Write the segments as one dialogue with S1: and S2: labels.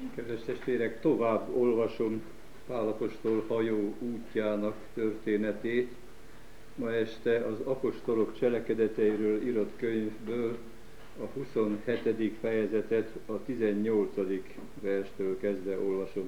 S1: Kedves testvérek, tovább olvasom Pál apostol hajó útjának történetét. Ma este az apostolok cselekedeteiről írott könyvből a 27. fejezetet a 18. verstől kezdve olvasom.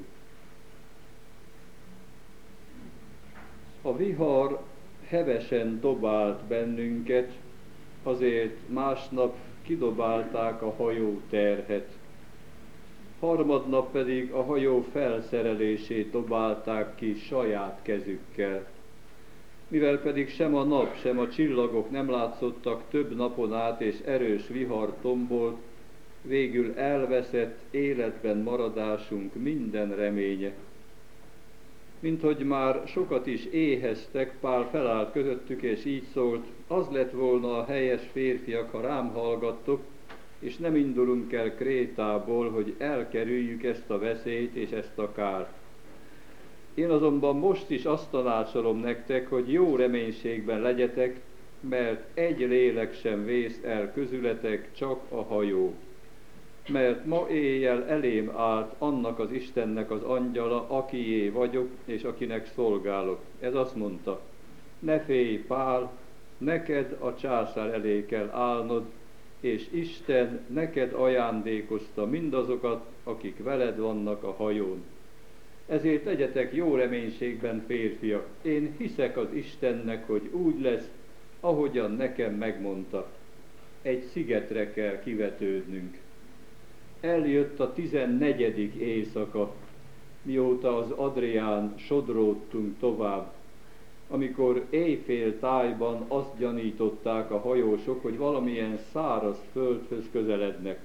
S1: A vihar hevesen dobált bennünket, azért másnap kidobálták a hajó terhet. Harmadnap pedig a hajó felszerelését dobálták ki saját kezükkel. Mivel pedig sem a nap, sem a csillagok nem látszottak több napon át, és erős vihar tombolt, végül elveszett életben maradásunk minden reménye. Minthogy már sokat is éheztek, Pál felállt közöttük, és így szólt: az lett volna a helyes, férfiak, ha rám hallgattok, és nem indulunk el Krétából, hogy elkerüljük ezt a veszélyt és ezt a kárt. Én azonban most is azt tanácsolom nektek, hogy jó reménységben legyetek, mert egy lélek sem vész el közületek, csak a hajó. Mert ma éjjel elém állt annak az Istennek az angyala, akié vagyok, és akinek szolgálok. Ez azt mondta: ne félj, Pál, neked a császár elé kell állnod, és Isten neked ajándékozta mindazokat, akik veled vannak a hajón. Ezért legyetek jó reménységben, férfiak. Én hiszek az Istennek, hogy úgy lesz, ahogyan nekem megmondta. Egy szigetre kell kivetődnünk. Eljött a 14. éjszaka, mióta az Adrián sodródtunk tovább, amikor éjfél tájban azt gyanították a hajósok, hogy valamilyen száraz földhöz közelednek.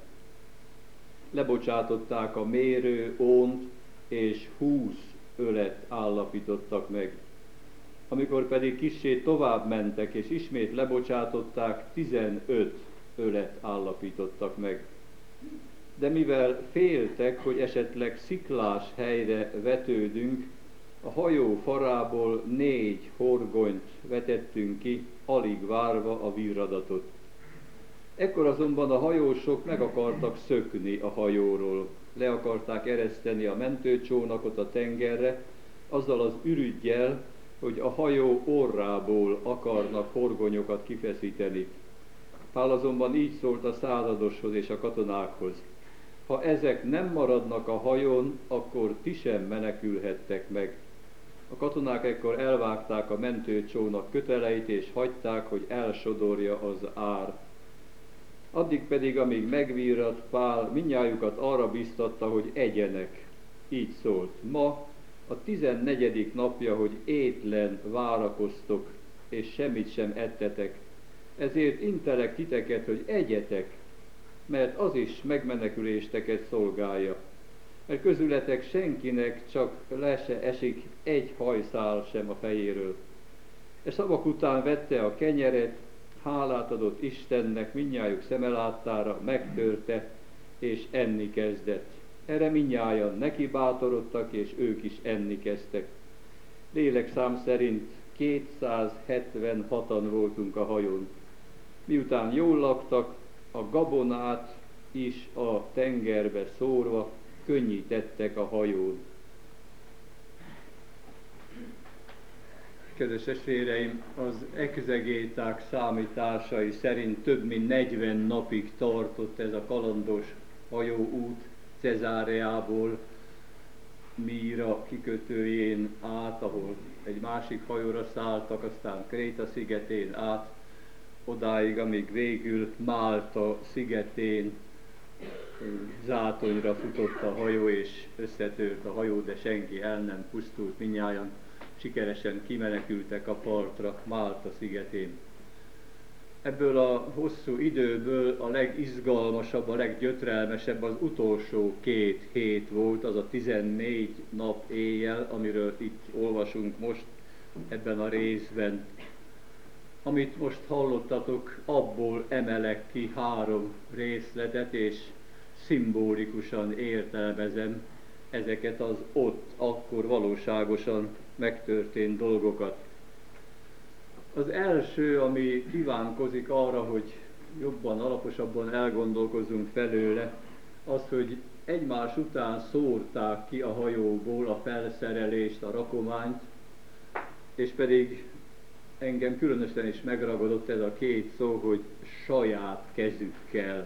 S1: Lebocsátották a mérő ónt, és 20 ölet állapítottak meg. Amikor pedig kissé tovább mentek, és ismét lebocsátották, 15 ölet állapítottak meg. De mivel féltek, hogy esetleg sziklás helyre vetődünk, a hajó farából 4 horgonyt vetettünk ki, alig várva a virradatot. Ekkor azonban a hajósok meg akartak szökni a hajóról. Le akarták ereszteni a mentőcsónakot a tengerre, azzal az ürüggyel, hogy a hajó orrából akarnak horgonyokat kifeszíteni. Pál azonban így szólt a századoshoz és a katonákhoz: ha ezek nem maradnak a hajón, akkor ti sem menekülhettek meg. A katonák ekkor elvágták a mentőcsónak köteleit, és hagyták, hogy elsodorja az ár. Addig pedig, amíg megvirradt, Pál mindnyájukat arra biztatta, hogy egyenek. Így szólt: ma a 14. napja, hogy étlen várakoztok, és semmit sem ettetek. Ezért intelek titeket, hogy egyetek, mert az is megmenekülésteket szolgálja. Mert közületek senkinek csak le se esik egy hajszál sem a fejéről. E szavak után vette a kenyeret, hálát adott Istennek mindnyájuk szeme láttára, megtörte, és enni kezdett. Erre mindnyájan neki bátorodtak, és ők is enni kezdtek. Lélekszám szerint 276-an voltunk a hajón. Miután jól laktak, a gabonát is a tengerbe szórva könnyítettek a hajón. Kedves testvéreim, az exegéták számításai szerint több mint 40 napig tartott ez a kalandos hajóút Cezáreából Míra kikötőjén át, ahol egy másik hajóra szálltak, aztán Kréta szigetén át, odáig, amíg végül Málta szigetén zátonyra futott a hajó, és összetört a hajó, de senki el nem pusztult, mindnyájan sikeresen kimenekültek a partra Málta szigetén. Ebből a hosszú időből a legizgalmasabb, a leggyötrelmesebb az utolsó 2 hét volt, az a 14 nap éjjel, amiről itt olvasunk most ebben a részben. Amit most hallottatok, abból emelek ki 3 részletet, és szimbolikusan értelmezem ezeket az ott, akkor valóságosan megtörtént dolgokat. Az első, ami kívánkozik arra, hogy jobban, alaposabban elgondolkozzunk felőle, az, hogy egymás után szórták ki a hajóból a felszerelést, a rakományt, és pedig engem különösen is megragadott ez a két szó, hogy saját kezükkel.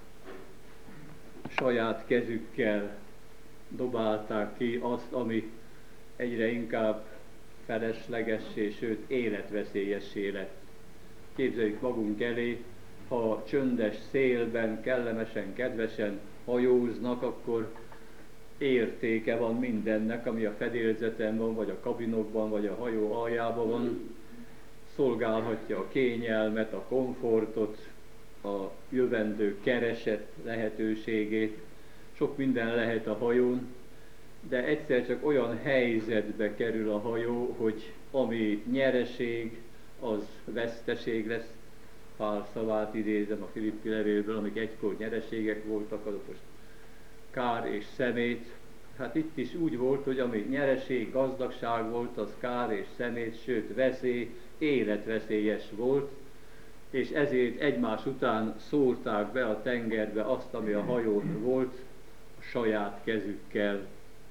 S1: Saját kezükkel dobálták ki azt, ami egyre inkább feleslegessé, sőt életveszélyessé lett. Képzeljük magunk elé, ha csöndes szélben, kellemesen, kedvesen hajóznak, akkor értéke van mindennek, ami a fedélzeten van, vagy a kabinokban, vagy a hajó aljában van. Szolgálhatja a kényelmet, a komfortot, a jövendő kereset lehetőségét. Sok minden lehet a hajón, de egyszer csak olyan helyzetbe kerül a hajó, hogy ami nyereség, az veszteség lesz. Pál szavát idézem a Filippi levélből, amik egykor nyereségek voltak, azok most kár és szemét. Hát itt is úgy volt, hogy ami nyereség, gazdagság volt, az kár és szemét, sőt veszély, életveszélyes volt, és ezért egymás után szórták be a tengerbe azt, ami a hajón volt, a saját kezükkel.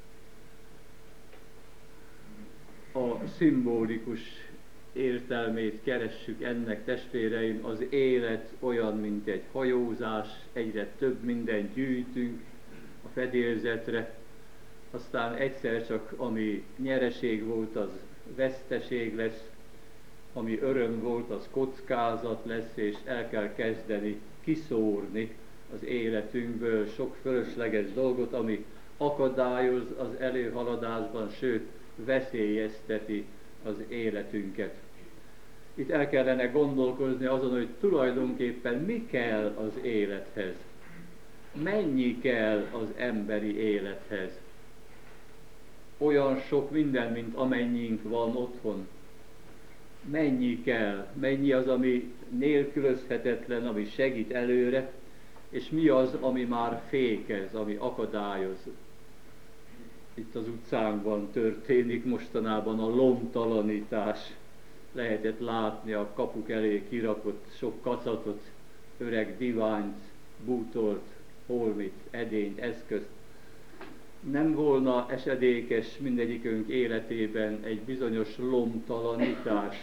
S1: A szimbolikus értelmét keressük ennek, testvéreim, az élet olyan, mint egy hajózás, egyre több mindent gyűjtünk a fedélzetre, aztán egyszer csak ami nyereség volt, az veszteség lesz, ami öröm volt, az kockázat lesz, és el kell kezdeni kiszórni az életünkből sok fölösleges dolgot, ami akadályoz az előhaladásban, sőt veszélyezteti az életünket. Itt el kellene gondolkozni azon, hogy tulajdonképpen mi kell az élethez. Mennyi kell az emberi élethez. Olyan sok minden, mint amennyink van otthon. Mennyi kell, mennyi az, ami nélkülözhetetlen, ami segít előre, és mi az, ami már fékez, ami akadályoz. Itt az utcánkban történik mostanában a lomtalanítás. Lehetett látni a kapuk elé kirakott sok kacatot, öreg diványt, bútort, holmit, edényt, eszközt. Nem volna esedékes mindegyikünk életében egy bizonyos lomtalanítás,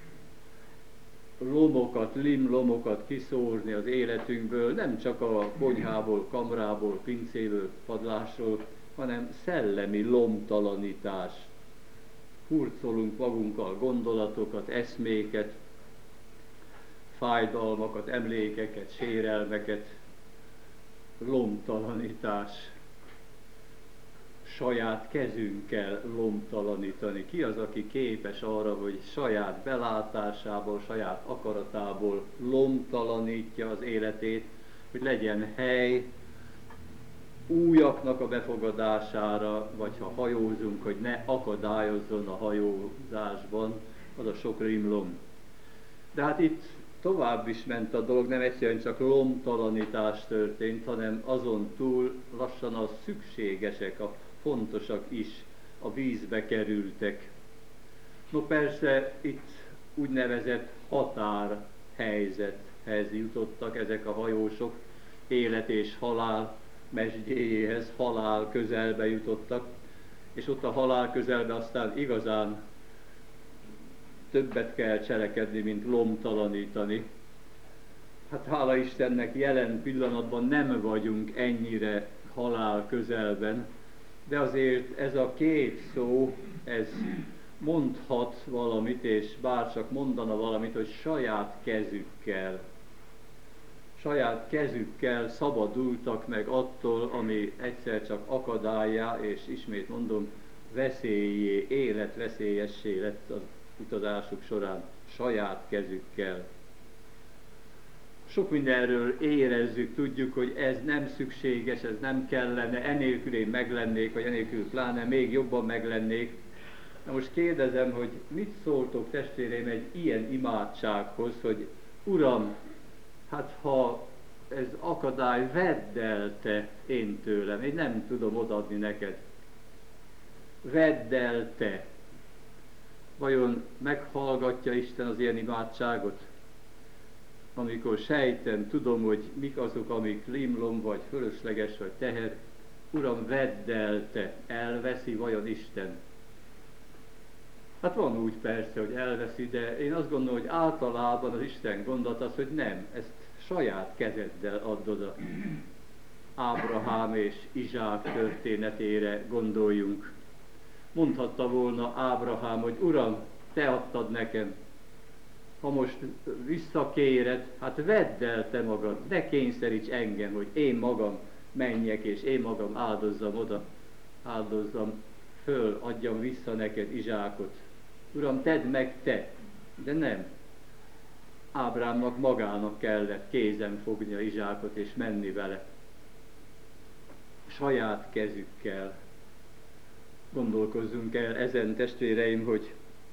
S1: limlomokat kiszórni az életünkből, nem csak a konyhából, kamrából, pincéből, padlásról, hanem szellemi lomtalanítás. Hurcolunk magunkkal gondolatokat, eszméket, fájdalmakat, emlékeket, sérelmeket, lomtalanítás. Saját kezünkkel lomtalanítani. Ki az, aki képes arra, hogy saját belátásából, saját akaratából lomtalanítja az életét, hogy legyen hely újaknak a befogadására, vagy ha hajózunk, hogy ne akadályozzon a hajózásban az a sok rimlom. De hát itt tovább is ment a dolog, nem egyszerűen csak lomtalanítás történt, hanem azon túl lassan a szükségesek, a fontosak is a vízbe kerültek. No persze itt úgynevezett határhelyzethez jutottak ezek a hajósok, élet és halál mesdjéjéhez, halál közelbe jutottak, és ott a halál közelbe aztán igazán többet kell cselekedni, mint lomtalanítani. Hát hála Istennek jelen pillanatban nem vagyunk ennyire halál közelben, de azért ez a két szó, ez mondhat valamit, és bárcsak mondana valamit, hogy saját kezükkel szabadultak meg attól, ami egyszer csak akadályá, és ismét mondom, veszélyé, életveszélyessé lett az utazásuk során, saját kezükkel. Sok mindenről érezzük, tudjuk, hogy ez nem szükséges, ez nem kellene, enélkül én meglennék, vagy enélkül pláne még jobban meglennék. Na most kérdezem, hogy mit szóltok, testvéreim, egy ilyen imádsághoz, hogy Uram, hát ha ez akadály, vedd el te én tőlem, én nem tudom odaadni neked. Vedd el te. Vajon meghallgatja Isten az ilyen imádságot? Amikor sejtem, tudom, hogy mik azok, amik limlom, vagy fölösleges, vagy teher, Uram, vedd el te, elveszi vajon Isten? Hát van úgy persze, hogy elveszi, de én azt gondolom, hogy általában az Isten gondolat az, hogy nem, ezt saját kezeddel add oda. Ábrahám és Izsák történetére gondoljunk. Mondhatta volna Ábrahám, hogy Uram, te adtad nekem. Ha most visszakéred, hát vedd el te magad, ne kényszeríts engem, hogy én magam menjek és én magam áldozzam oda, áldozzam föl, adjam vissza neked Izsákot. Uram, tedd meg te, de nem. Ábrámnak magának kellett kézen fognia Izsákot és menni vele. Saját kezükkel. Gondolkozzunk el ezen, testvéreim, hogy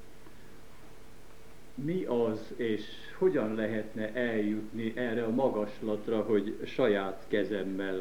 S1: mi az, és hogyan lehetne eljutni erre a magaslatra, hogy saját kezemmel.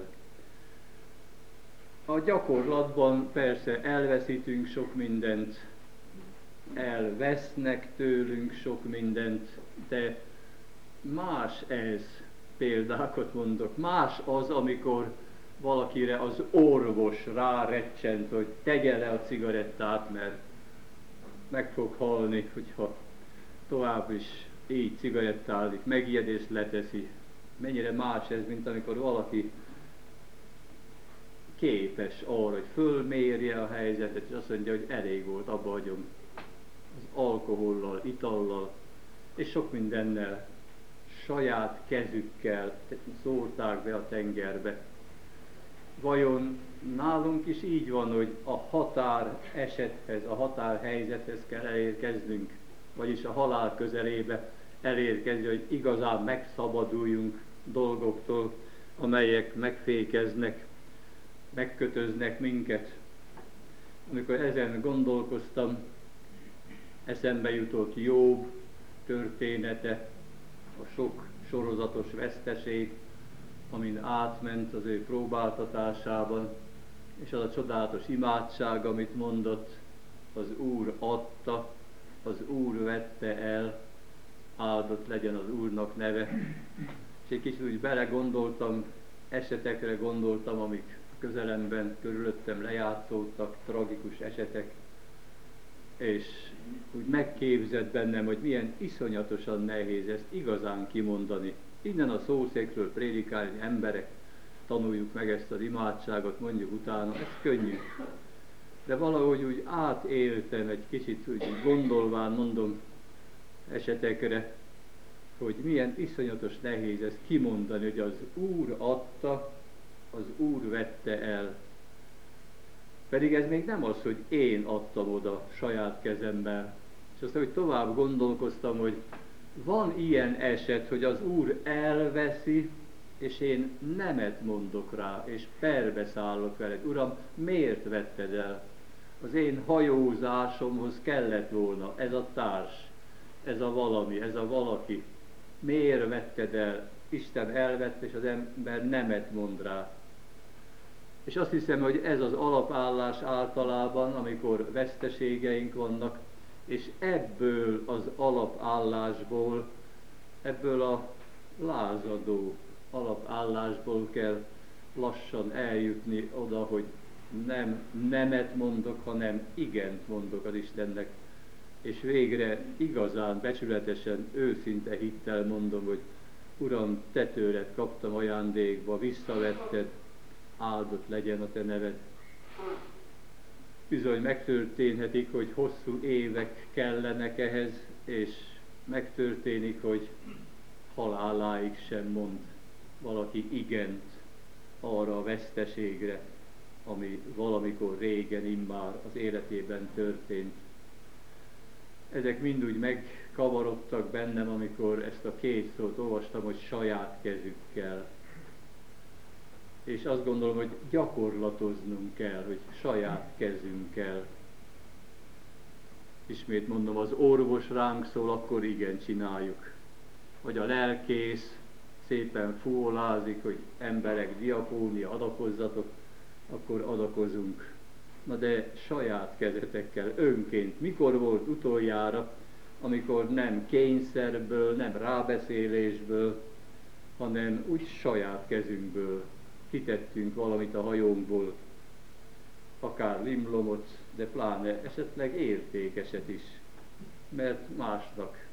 S1: A gyakorlatban persze elveszítünk sok mindent, elvesznek tőlünk sok mindent, de más ez, példákat mondok, más az, amikor valakire az orvos rárecsent, hogy tegye le a cigarettát, mert meg fog halni, hogyha tovább is így cigarettázik, megijed és leteszi. Mennyire más ez, mint amikor valaki képes arra, hogy fölmérje a helyzetet, és azt mondja, hogy elég volt, abba hagyom. Az alkohollal, itallal, és sok mindennel, saját kezükkel szórták be a tengerbe. Vajon nálunk is így van, hogy a határ esethez, a határhelyzethez kell elérkeznünk, vagyis a halál közelébe elérkezni, hogy igazán megszabaduljunk dolgoktól, amelyek megfékeznek, megkötöznek minket. Amikor ezen gondolkoztam, eszembe jutott Jobb története, a sok sorozatos veszteség, amin átment az ő próbáltatásában, és az a csodálatos imádság, amit mondott, az Úr adta, az Úr vette el, áldott legyen az Úrnak neve. És egy kicsit úgy belegondoltam, esetekre gondoltam, amik közelemben, körülöttem lejátszódtak, tragikus esetek, és úgy megképzett bennem, hogy milyen iszonyatosan nehéz ezt igazán kimondani. Innen a szószékről prédikálni, emberek, tanuljuk meg ezt az imádságot, mondjuk utána, ez könnyű. De valahogy úgy átéltem egy kicsit, úgy gondolván mondom esetekre, hogy milyen iszonyatos nehéz ezt kimondani, hogy az Úr adta, az Úr vette el. Pedig ez még nem az, hogy én adtam oda saját kezemmel. És aztán, hogy tovább gondolkoztam, hogy van ilyen eset, hogy az Úr elveszi, és én nemet mondok rá, és perbe szállok veled. Uram, miért vetted el? Az én hajózásomhoz kellett volna ez a társ, ez a valami, ez a valaki. Miért vetted el? Isten elvette, és az ember nemet mond rá. És azt hiszem, hogy ez az alapállás általában, amikor veszteségeink vannak, és ebből az alapállásból, ebből a lázadó alapállásból kell lassan eljutni oda, hogy nem nemet mondok, hanem igent mondok az Istennek. És végre igazán, becsületesen, őszinte hittel mondom, hogy Uram, te tőled kaptam ajándékba, visszavetted, áldott legyen a te neved. Bizony megtörténhetik, hogy hosszú évek kellenek ehhez, és megtörténik, hogy haláláig sem mond valaki igent arra a veszteségre, ami valamikor régen immár az életében történt. Ezek mind úgy megkavarodtak bennem, amikor ezt a két szót olvastam, hogy saját kezükkel. És azt gondolom, hogy gyakorlatoznunk kell, hogy saját kezünkkel. Ismét mondom, az orvos ránk szól, akkor igen, csináljuk. Vagy a lelkész szépen fúolázik, hogy emberek, diakónia, adakozzatok, akkor adakozunk. Na de saját kezetekkel, önként. Mikor volt utoljára, amikor nem kényszerből, nem rábeszélésből, hanem úgy saját kezünkből kitettünk valamit a hajónkból, akár limlomot, de pláne esetleg értékeset is, mert másnak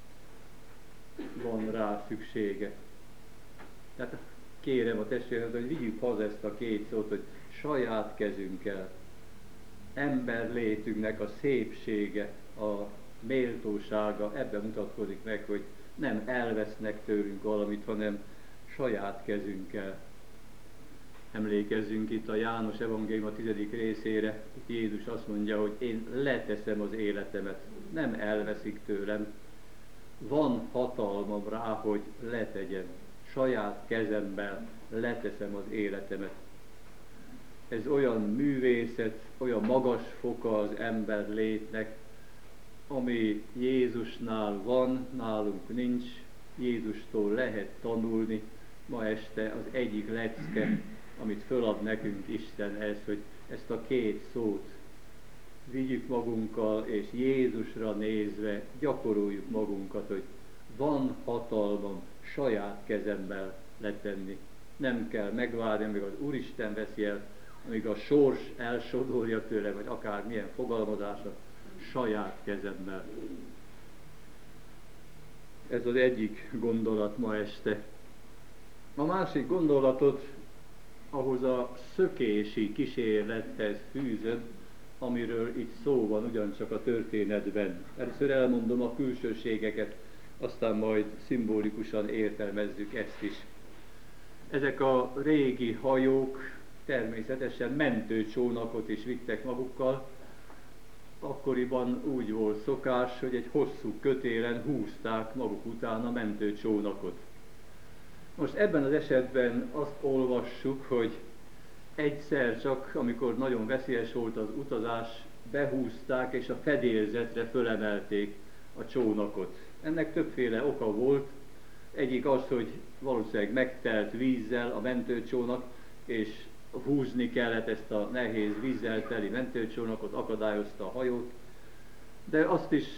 S1: van rá szüksége. Tehát kérem a testvéremet, hogy vigyük haza ezt a két szót, hogy saját kezünkkel, emberlétünknek a szépsége, a méltósága ebben mutatkozik meg, hogy nem elvesznek tőlünk valamit, hanem saját kezünkkel. Emlékezzünk itt a János evangélium a 10. részére, itt Jézus azt mondja, hogy én leteszem az életemet, nem elveszik tőlem, van hatalmam rá, hogy letegyem, saját kezemmel leteszem az életemet. Ez olyan művészet, olyan magas foka az ember létnek, ami Jézusnál van, nálunk nincs, Jézustól lehet tanulni. Ma este az egyik lecke, amit fölad nekünk Isten ez, hogy ezt a két szót vigyük magunkkal, és Jézusra nézve gyakoroljuk magunkat, hogy van hatalmam saját kezemmel letenni. Nem kell megvárni, amíg az Úristen veszi el, amíg a sors elsodorja tőle, vagy akármilyen fogalmazása, saját kezemmel. Ez az egyik gondolat ma este. A másik gondolatot ahhoz a szökési kísérlethez fűzöm, amiről itt szó van ugyancsak a történetben. Először elmondom a külsőségeket, aztán majd szimbolikusan értelmezzük ezt is. Ezek a régi hajók természetesen mentőcsónakot is vittek magukkal. Akkoriban úgy volt szokás, hogy egy hosszú kötélen húzták maguk után a mentőcsónakot. Most ebben az esetben azt olvassuk, hogy egyszer csak, amikor nagyon veszélyes volt az utazás, behúzták és a fedélzetre fölemelték a csónakot. Ennek többféle oka volt. Egyik az, hogy valószínűleg megtelt vízzel a mentőcsónak, és húzni kellett ezt a nehéz vízzel teli mentőcsónakot, akadályozta a hajót. De azt is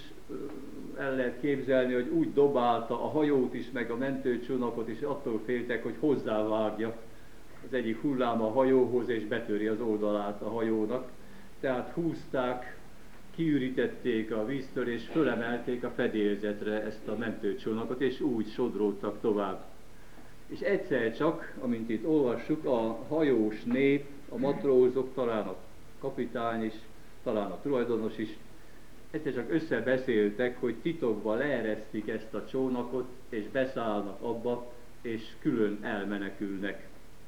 S1: el lehet képzelni, hogy úgy dobálta a hajót is, meg a mentőcsónakot is, attól féltek, hogy hozzávágja az egyik hullám a hajóhoz, és betöri az oldalát a hajónak. Tehát húzták, kiürítették a víztől, és fölemelték a fedélzetre ezt a mentőcsónakot, és úgy sodródtak tovább. És egyszer csak, amint itt olvassuk, a hajós nép, a matrózok, talán a kapitány is, talán a tulajdonos is, egyszer csak összebeszéltek, hogy titokban leeresztik ezt a csónakot, és beszállnak abba, és külön elmenekülnek.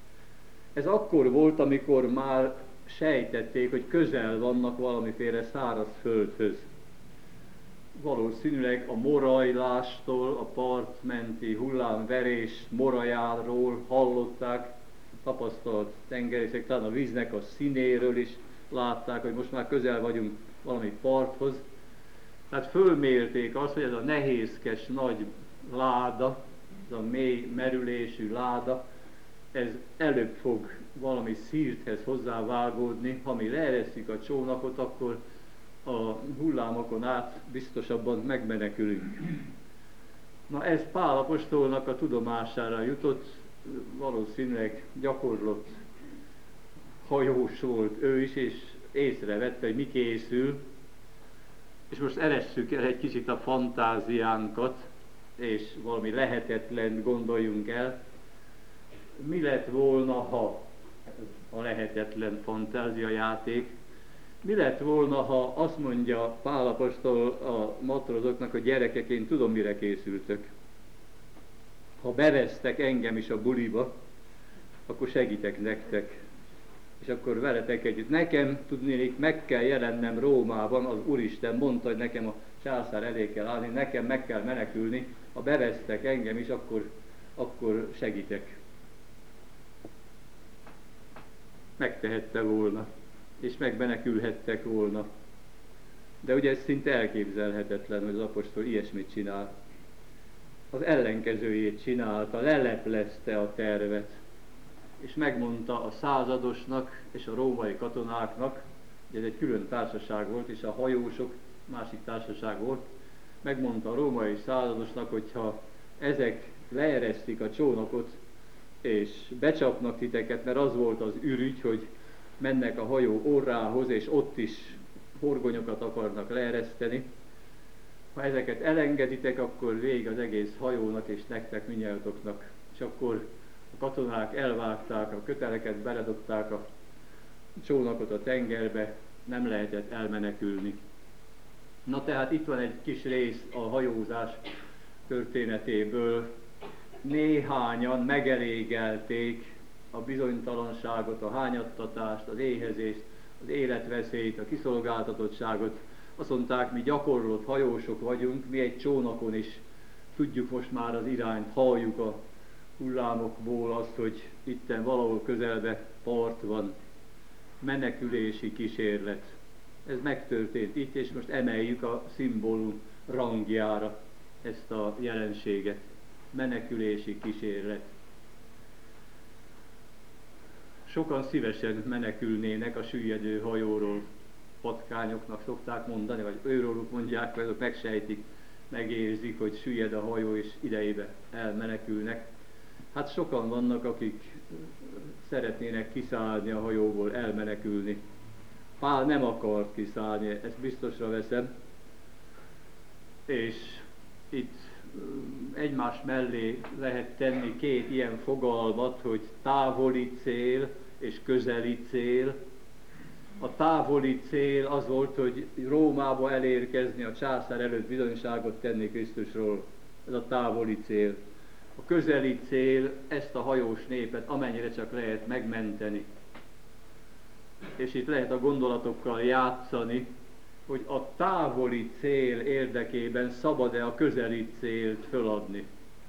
S1: Ez akkor volt, amikor már sejtették, hogy közel vannak valamiféle száraz földhöz. Valószínűleg a morajlástól, a partmenti hullámverés morajáról hallották, tapasztalt tengerészek, talán a víznek a színéről is látták, hogy most már közel vagyunk valami parthoz. Tehát fölmérték azt, hogy ez a nehézkes nagy láda, ez a mély merülésű láda, ez előbb fog valami szírthez hozzávágódni. Ha mi leeresztjük a csónakot, akkor a hullámokon át biztosabban megmenekülünk. Na ez Pál apostolnak a tudomására jutott, valószínűleg gyakorlott hajós volt ő is, és észrevette, hogy mi készül. És most eresszük el egy kicsit a fantáziánkat, és valami lehetetlen gondoljunk el. Mi lett volna, ha a lehetetlen fantáziajáték, mi lett volna, ha azt mondja Pál apostol a matrózoknak, hogy gyerekek, én tudom, mire készültök. Ha bevesztek engem is a buliba, akkor segítek nektek. És akkor veletek együtt. Nekem, tudnélik, meg kell jelennem Rómában, az Úristen mondta, hogy nekem a császár elé kell állni, nekem meg kell menekülni. Ha bevesztek engem is, akkor segítek. Megtehette volna, és megmenekülhettek volna. De ugye ez szinte elképzelhetetlen, hogy az apostol ilyesmit csinál. Az ellenkezőjét csinálta, leleplezte a tervet, és megmondta a századosnak és a római katonáknak, hogy ez egy külön társaság volt, és a hajósok másik társaság volt, megmondta a római századosnak, hogy ha ezek leeresztik a csónakot, és becsapnak titeket, mert az volt az ürügy, hogy mennek a hajó orrához, és ott is horgonyokat akarnak leereszteni. Ha ezeket elengeditek, akkor vég az egész hajónak és nektek mindnyájatoknak. És akkor a katonák elvágták a köteleket, beledobták a csónakot a tengerbe, nem lehetett elmenekülni. Na tehát itt van egy kis rész a hajózás történetéből. Néhányan megelégelték a bizonytalanságot, a hányattatást, az éhezést, az életveszélyt, a kiszolgáltatottságot. Azt mondták, mi gyakorlott hajósok vagyunk, mi egy csónakon is tudjuk most már az irányt, halljuk a hullámokból azt, hogy itten valahol közelbe part van. Menekülési kísérlet. Ez megtörtént itt, és most emeljük a szimbólum rangjára ezt a jelenséget. Menekülési kísérlet. Sokan szívesen menekülnének a süllyedő hajóról. Patkányoknak szokták mondani, vagy őróluk mondják, vagy azok megsejtik, megérzik, hogy süllyed a hajó, és idejébe elmenekülnek. Hát sokan vannak, akik szeretnének kiszállni a hajóból, elmenekülni. Pál nem akart kiszállni, ezt biztosra veszem. És itt egymás mellé lehet tenni két ilyen fogalmat, hogy távoli cél és közeli cél. A távoli cél az volt, hogy Rómába elérkezni, a császár előtt bizonyságot tenni Krisztusról. Ez a távoli cél. A közeli cél ezt a hajós népet amennyire csak lehet megmenteni. És itt lehet a gondolatokkal játszani, hogy a távoli cél érdekében szabad-e a közeli célt föladni.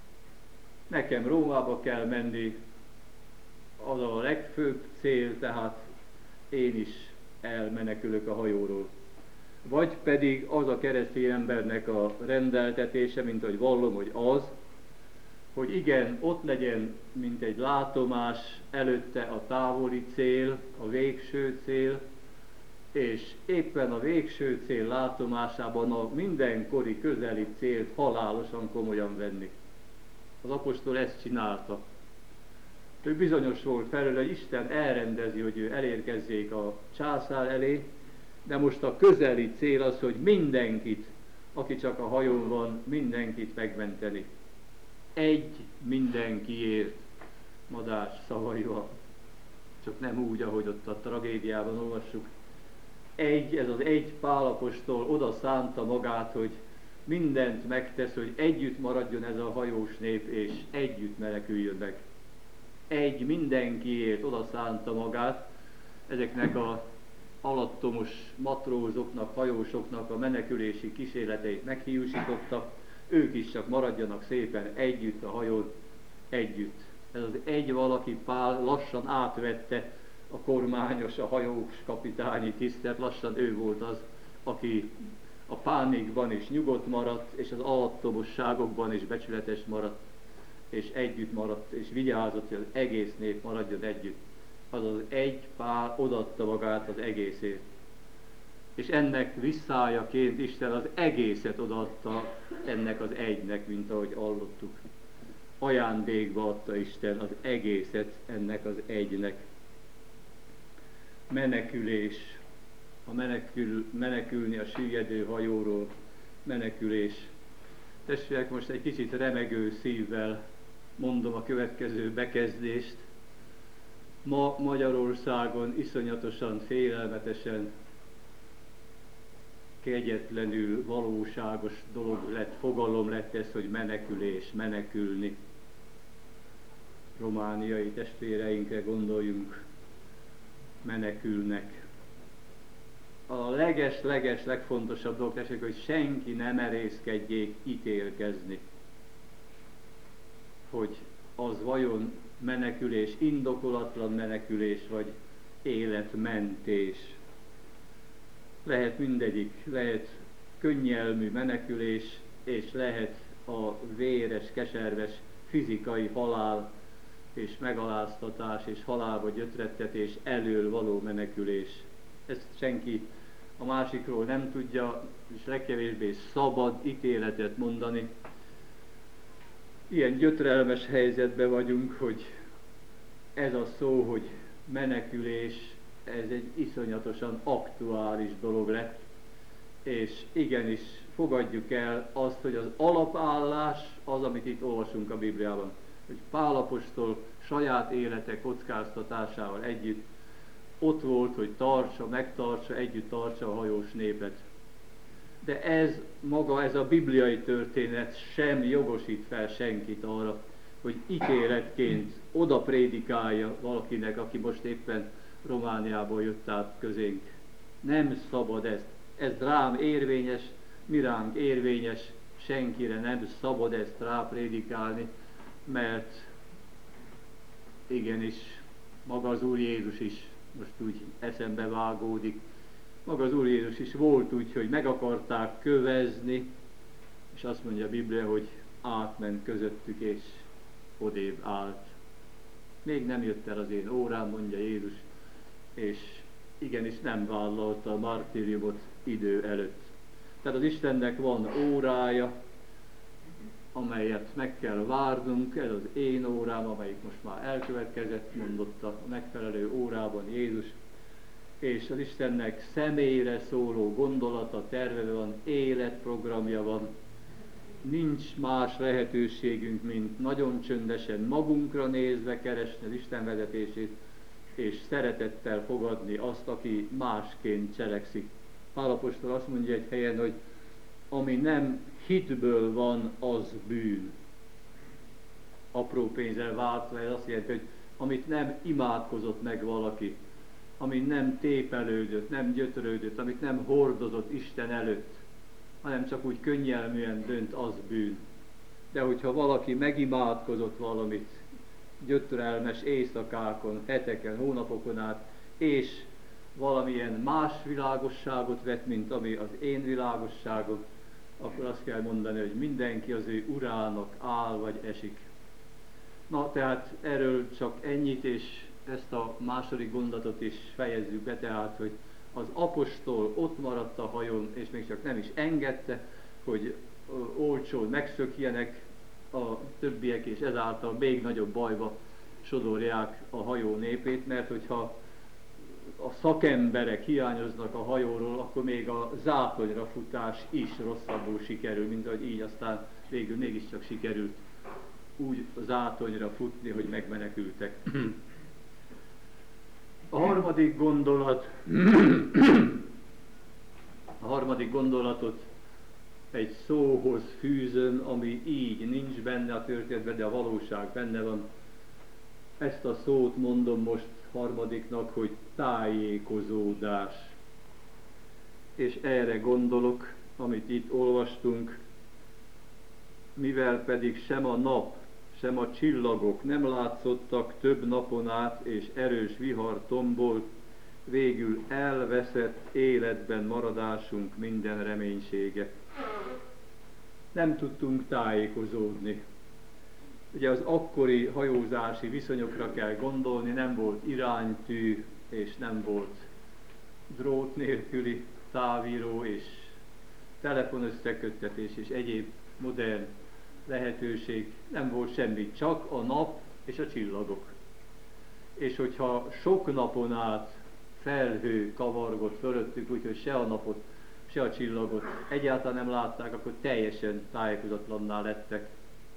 S1: Nekem Rómába kell menni, az a legfőbb cél, tehát én is elmenekülök a hajóról. Vagy pedig az a keresztény embernek a rendeltetése, mint ahogy vallom, hogy az, hogy igen, ott legyen, mint egy látomás előtte a távoli cél, a végső cél, és éppen a végső cél látomásában a mindenkori közeli célt halálosan komolyan venni. Az apostol ezt csinálta. Ő bizonyos volt felől, hogy Isten elrendezi, hogy ő elérkezzék a császár elé, de most a közeli cél az, hogy mindenkit, aki csak a hajón van, mindenkit megmenteni. Egy mindenkiért, Madás szavaival, csak nem úgy, ahogy ott a tragédiában olvassuk. Ez az egy Pál apostol oda szánta magát, hogy mindent megtesz, hogy együtt maradjon ez a hajós nép, és együtt meneküljön meg. Egy mindenkiért oda szánta magát, ezeknek a alattomos matrózoknak, hajósoknak a menekülési kísérleteit meghiúsította, ők is csak maradjanak szépen együtt a hajón, együtt. Ez az egy valaki, Pál, lassan átvette a kormányos, a hajós kapitányi tisztet, lassan ő volt az, aki a pánikban is nyugodt maradt, és az alattomosságokban is becsületes maradt, és együtt maradt, és vigyázott, hogy az egész nép maradjon együtt. Azaz egy Pál odaadta magát az egészért. És ennek visszájaként Isten az egészet odaadta ennek az egynek, mint ahogy hallottuk. Ajándékba adta Isten az egészet ennek az egynek. Menekülés. Menekülni a süllyedő hajóról. Menekülés. Testvérek, most egy kicsit remegő szívvel mondom a következő bekezdést. Ma Magyarországon iszonyatosan, félelmetesen, kegyetlenül valóságos dolog lett, fogalom lett ez, hogy menekülés, menekülni. Romániai testvéreinkre gondoljunk, menekülnek. A legfontosabb dolog, tessék, hogy senki ne merészkedjék ítélkezni, hogy az vajon menekülés, indokolatlan menekülés, vagy életmentés. Lehet mindegyik, lehet könnyelmű menekülés, és lehet a véres, keserves fizikai halál, és megaláztatás, és halálba gyötrettetés elől való menekülés. Ezt senki a másikról nem tudja, és legkevésbé szabad ítéletet mondani. Ilyen gyötrelmes helyzetben vagyunk, hogy ez a szó, hogy menekülés, ez egy iszonyatosan aktuális dolog lett, és igenis fogadjuk el azt, hogy az alapállás az, amit itt olvasunk a Bibliában, hogy Pál apostol saját élete kockáztatásával együtt ott volt, hogy megtartsa, együtt tartsa a hajós népet. De ez maga, ez a bibliai történet sem jogosít fel senkit arra, hogy ítéletként oda prédikálja valakinek, aki most éppen Romániából jött át közénk. Nem szabad ezt. Ez rám érvényes, mi ránk érvényes, senkire nem szabad ezt ráprédikálni, mert igenis, maga az Úr Jézus is most úgy eszembe vágódik. Maga az Úr Jézus is volt úgy, hogy meg akarták kövezni, és azt mondja a Biblia, hogy átment közöttük, és odébb állt. Még nem jött el az én órám, mondja Jézus, és igenis nem vállalta a martíriumot idő előtt. Tehát az Istennek van órája, amelyet meg kell várnunk, ez az én órám, amelyik most már elkövetkezett, mondotta a megfelelő órában Jézus, és az Istennek személyre szóló gondolata, terve van, életprogramja van, nincs más lehetőségünk, mint nagyon csöndesen magunkra nézve keresni az Isten vezetését, és szeretettel fogadni azt, aki másként cselekszik. Pál apostol azt mondja egy helyen, hogy ami nem hitből van, az bűn. Apró pénzzel váltva, ez azt jelenti, hogy amit nem imádkozott meg valaki, ami nem tépelődött, nem gyötrődött, amit nem hordozott Isten előtt, hanem csak úgy könnyelműen dönt, az bűn. De hogyha valaki megimádkozott valamit, gyötrelmes éjszakákon, heteken, hónapokon át, és valamilyen más világosságot vett, mint ami az én világosságom, akkor azt kell mondani, hogy mindenki az ő urának áll vagy esik. Na, tehát erről csak ennyit, és ezt a második gondolatot is fejezzük be, tehát, hogy az apostol ott maradt a hajón, és még csak nem is engedte, hogy olcsón megszökjenek a többiek, és ezáltal még nagyobb bajba sodorják a hajó népét, mert hogyha a szakemberek hiányoznak a hajóról, akkor még a zátonyra futás is rosszabbul sikerül, mint ahogy így aztán végül mégiscsak sikerült úgy zátonyra futni, hogy megmenekültek. A harmadik gondolatot egy szóhoz fűzöm, ami így nincs benne a történetben, de a valóság benne van. Ezt a szót mondom most harmadiknak, hogy tájékozódás. És erre gondolok, amit itt olvastunk, mivel pedig sem a nap, sem a csillagok nem látszottak több napon át, és erős vihar tombolt, végül elveszett életben maradásunk minden reménysége. Nem tudtunk tájékozódni. Ugye az akkori hajózási viszonyokra kell gondolni, nem volt iránytű, és nem volt drót nélküli távíró, és telefonösszeköttetés, és egyéb modern lehetőség, nem volt semmi, csak a nap és a csillagok. És hogyha sok napon át felhő kavargott fölöttük, úgyhogy se a napot, se a csillagot egyáltalán nem látták, akkor teljesen tájékozatlanná lettek.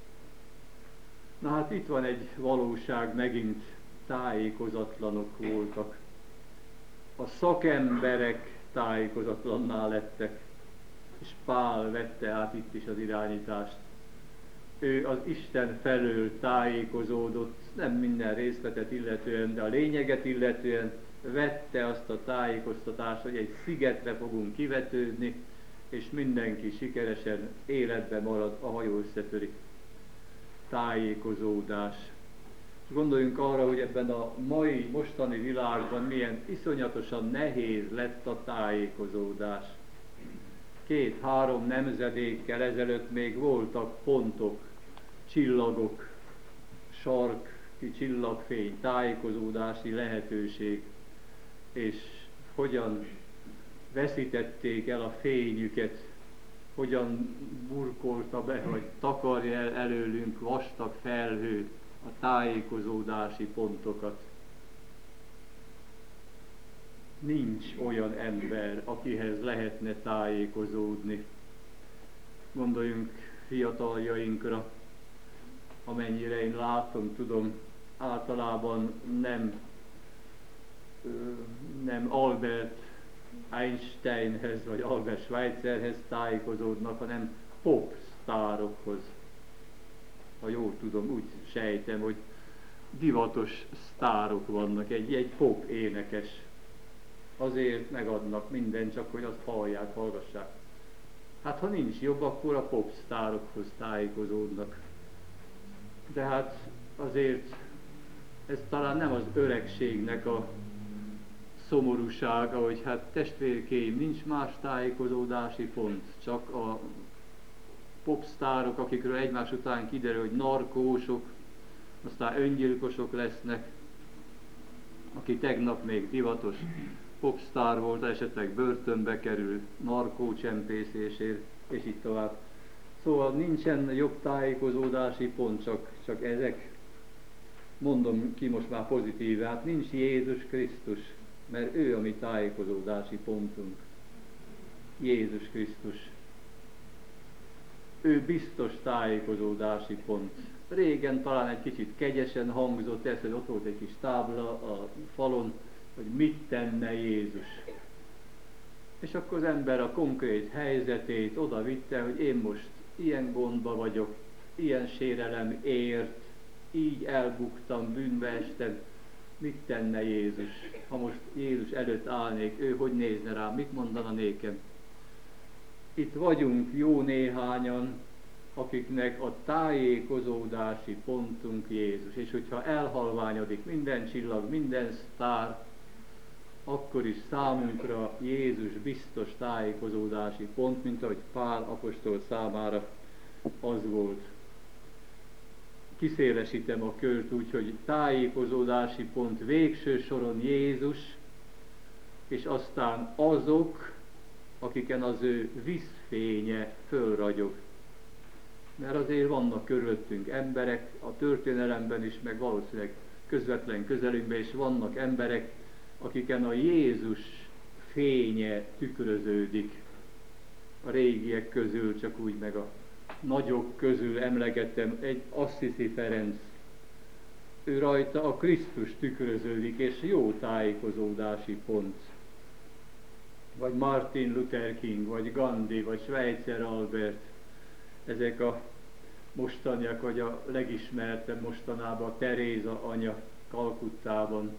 S1: Na hát itt van egy valóság, megint tájékozatlanok voltak. A szakemberek tájékozatlanná lettek, és Pál vette át itt is az irányítást. Ő az Isten felől tájékozódott, nem minden részletet illetően, de a lényeget illetően vette azt a tájékoztatást, hogy egy szigetre fogunk kivetődni, és mindenki sikeresen életbe marad, a hajó összetörik. Tájékozódás. Gondoljunk arra, hogy ebben a mostani világban milyen iszonyatosan nehéz lett a tájékozódás. 2-3 nemzedékkel ezelőtt még voltak pontok, csillagok, sarki csillagfény, tájékozódási lehetőség, és hogyan veszítették el a fényüket, hogyan burkolta be, vagy takarja el előlünk vastag felhő, a tájékozódási pontokat. Nincs olyan ember, akihez lehetne tájékozódni. Gondoljunk fiataljainkra, amennyire én látom, tudom, általában nem Albert Einsteinhez vagy Albert Schweitzerhez tájékozódnak, hanem popsztárokhoz. Ha jól tudom, úgy sejtem, hogy divatos sztárok vannak, egy pop énekes. Azért megadnak mindent, csak hogy azt hallják, hallgassák. Hát ha nincs jobb, akkor a popsztárokhoz tájékozódnak. De hát azért ez talán nem az öregségnek a szomorúsága, hogy hát testvérkéim, nincs más tájékozódási pont, csak a popsztárok, akikről egymás után kiderül, hogy narkósok, aztán öngyilkosok lesznek, aki tegnap még divatos popsztár volt, esetleg börtönbe kerül, narkócsempészésért, és így tovább. Szóval nincsen jobb tájékozódási pont, csak ezek. Mondom ki most már pozitív, hát nincs Jézus Krisztus, mert ő a mi tájékozódási pontunk. Jézus Krisztus. Ő biztos tájékozódási pont. Régen talán egy kicsit kegyesen hangzott ez, hogy ott volt egy kis tábla a falon, hogy mit tenne Jézus. És akkor az ember a konkrét helyzetét oda vitte, hogy én most ilyen gondba vagyok, ilyen sérelem ért, így elbuktam, bűnbe estem, mit tenne Jézus? Ha most Jézus előtt állnék, ő hogy nézne rám, mit mondana nékem? Itt vagyunk jó néhányan, akiknek a tájékozódási pontunk Jézus. És hogyha elhalványodik minden csillag, minden sztár, akkor is számunkra Jézus biztos tájékozódási pont, mint ahogy Pál apostol számára az volt. Kiszélesítem a kört úgy, hogy tájékozódási pont végső soron Jézus, és aztán azok, akiken az ő vízfénye fölragyog. Mert azért vannak körülöttünk emberek, a történelemben is, meg valószínűleg közvetlen közelünkben is vannak emberek, akiken a Jézus fénye tükröződik. A régiek közül, csak úgy meg a nagyok közül emlegettem egy Assisi Ferenc. Ő rajta a Krisztus tükröződik, és jó tájékozódási pont. Vagy Martin Luther King, vagy Gandhi, vagy Schweitzer Albert. Ezek a mostaniak, vagy a legismertebb mostanában Teréza anya Kalkuttában.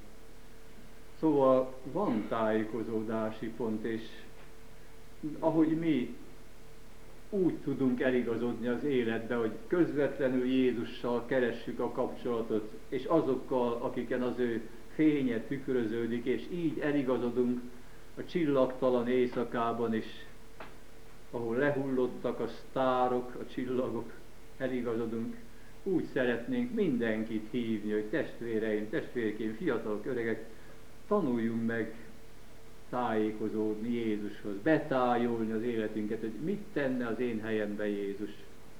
S1: Szóval van tájékozódási pont, és ahogy mi úgy tudunk eligazodni az életbe, hogy közvetlenül Jézussal keressük a kapcsolatot, és azokkal, akiken az ő fénye tükröződik, és így eligazodunk a csillagtalan éjszakában is, ahol lehullottak a sztárok, a csillagok, eligazodunk. Úgy szeretnénk mindenkit hívni, hogy testvéreim, testvérkéim, fiatalok, öregek, tanuljunk meg tájékozódni Jézushoz, betájolni az életünket, hogy mit tenne az én helyemben Jézus.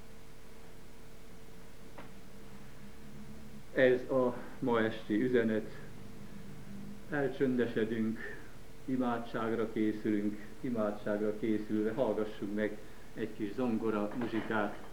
S1: Ez a ma esti üzenet. Elcsöndesedünk, imádságra készülünk, imádságra készülve hallgassuk meg egy kis zongora muzsikát.